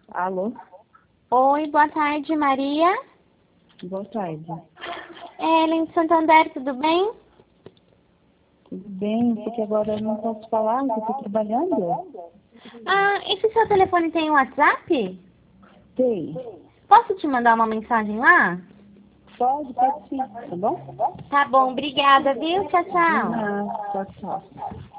Alô? Oi, boa tarde, Maria. Boa tarde. Ellen de Santander, tudo bem? Tudo bem? Porque agora eu não posso falar, eu estou trabalhando? Esse seu telefone tem WhatsApp? Tem. Posso te mandar uma mensagem lá? Pode sim, tá bom? Tá bom, obrigada, viu? Tchau, De tchau. nada. Tchau, tchau.